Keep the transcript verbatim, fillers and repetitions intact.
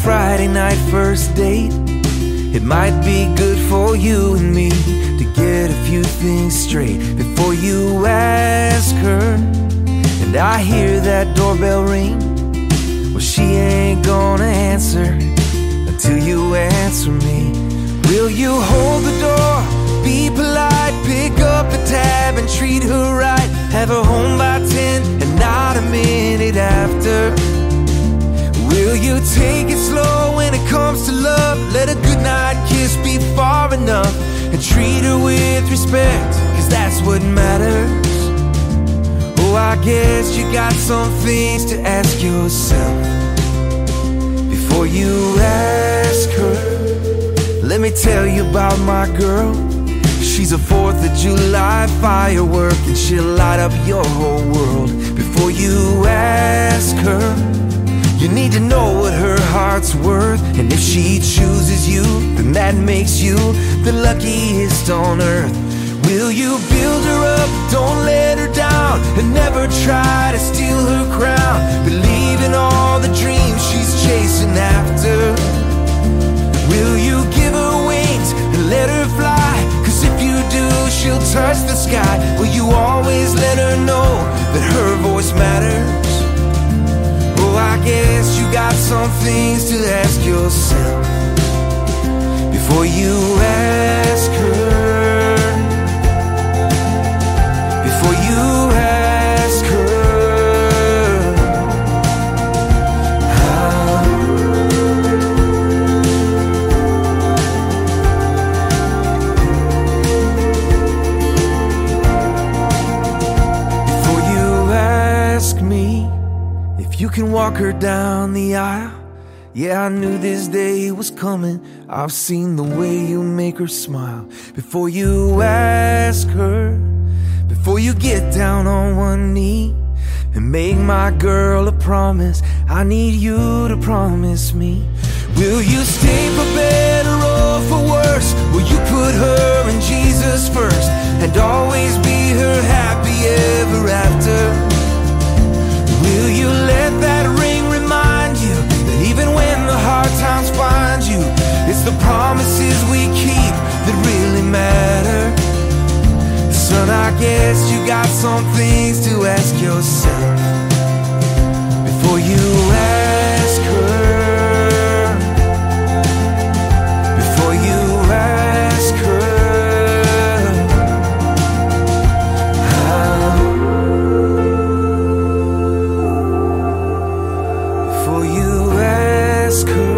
Friday night first date. It might be good for you and me to get a few things straight before you ask her. And I hear that doorbell ring. Well, she ain't gonna answer until you answer me. Will you hold the door, be polite, pick up the tab and treat her right? Have her home by ten and not a minute after. Will you take it slow when it comes to love? Let a goodnight kiss be far enough, and treat her with respect, cause that's what matters. Oh, I guess you got some things to ask yourself before you ask her. Let me tell you about my girl. She's a fourth of July firework, and she'll light up your whole world before you ask her. You need to know what her heart's worth, and if she chooses you, then that makes you the luckiest on earth. Will you build her up, don't let her down, and never try to steal her crown? Believe in all the dreams she's chasing after. Will you give her wings and let her fly? Cause if you do, she'll touch the sky. Will you always let her know that her voice matters? Oh, I guess you got some things to ask yourself before you ask her. Before you ask her. How? Before you ask me if you can walk her down the aisle. Yeah, I knew this day was coming. I've seen the way you make her smile. Before you ask her, before you get down on one knee and make my girl a promise, I need you to promise me. Will you stay for better or for worse? Will you put her and Jesus first and always be her happy ever after? Will you let that ring remind you that even when the hard times find you, it's the promises we keep that really matter? Son, I guess you got some things to ask yourself before you ask her. Before you ask her. How? Before you ask her.